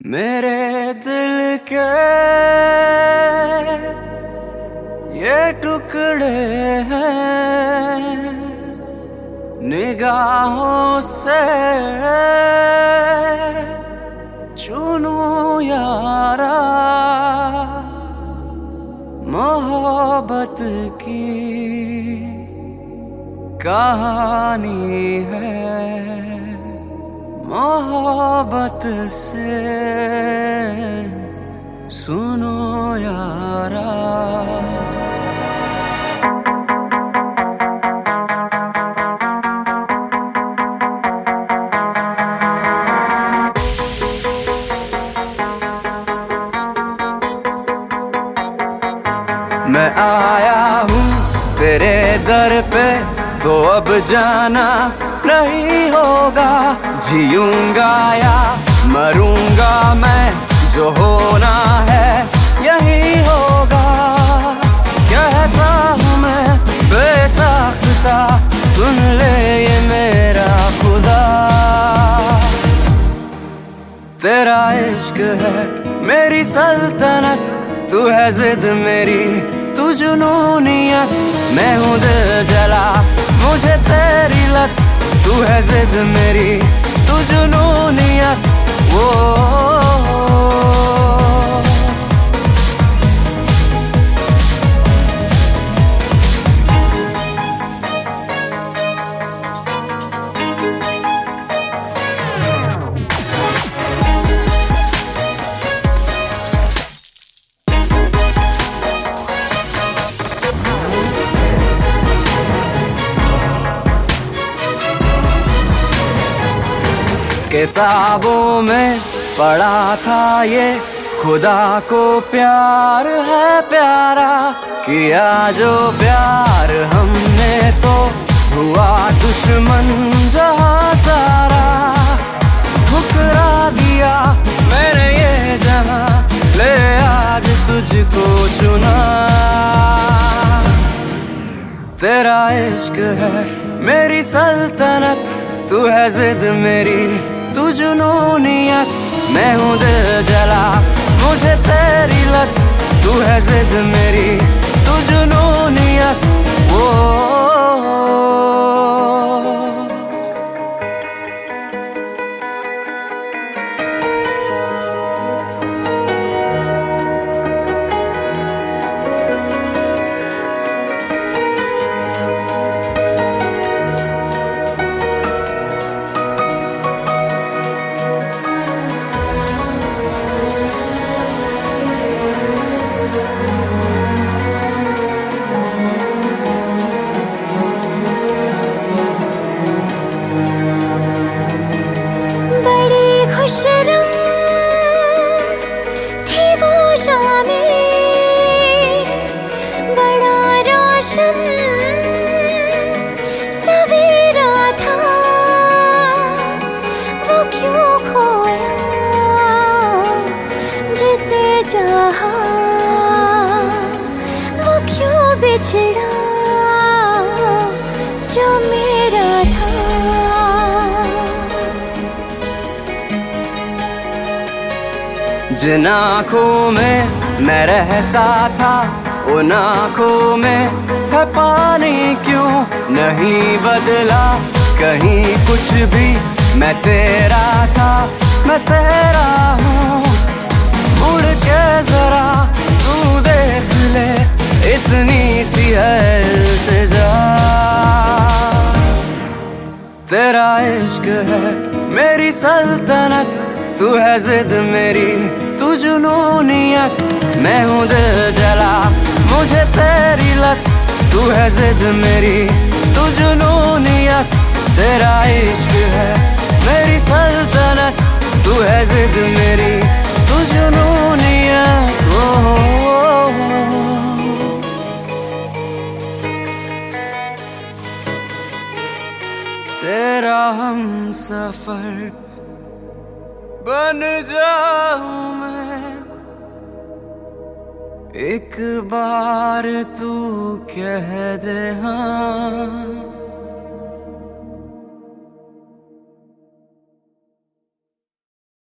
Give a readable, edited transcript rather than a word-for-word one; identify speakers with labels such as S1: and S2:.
S1: मेरे दिल के ये टुकड़े हैं निगाहों से चुनूं यारा मोहब्बत की कहानी है मोहब्बत से सुनो यारा। मैं आया हूँ तेरे दर पे तो अब जाना नहीं होगा, जीऊंगा या मरूंगा मैं जो होना है यही होगा। कहता हूँ मैं बेसाख्ता सुन ले ये मेरा खुदा, तेरा इश्क है मेरी सल्तनत, तू है जिद मेरी तू जुनूनियत, मैं हूँ दिल जला मुझे तेरी लत, तू है जिद मेरी तू जुनूनियत वो। किताबों में पढ़ा था ये खुदा को प्यार है प्यारा, किया जो प्यार हमने तो हुआ दुश्मन जहाँ सारा। ठुकरा दिया मैंने ये जहाँ ले आज तुझको चुना, तेरा इश्क है मेरी सल्तनत, तू है जिद मेरी तू जुनूनियत, मैं हूँ दिल जला मुझे तेरी लत, तू है जिद मेरी तू जुनूनियत वो।
S2: सवेरा था वो क्यों खोया जिसे चाहा, वो क्यों बिछड़ा जो मेरा था।
S1: जिन आँखों में मैं रहता था उन आँखों में है पानी क्यों नहीं बदला कहीं कुछ भी, मैं तेरा था मैं तेरा हूँ। उड़ के जरा तू देख ले इतनी सी है इल्तिजा, तेरा इश्क है मेरी सल्तनत, तू है जिद मेरी तू जुनूनियत, मैं हूँ दिल जला मुझे तेरी लत, तू है जिद मेरी तू जुनूनियत, तेरा इश्क है मेरी सल्तनत, तू है जिद मेरी तू जुनूनियत वो। तेरा हम सफर बन जाऊं मैं, एक बार तू कह दे हाँ।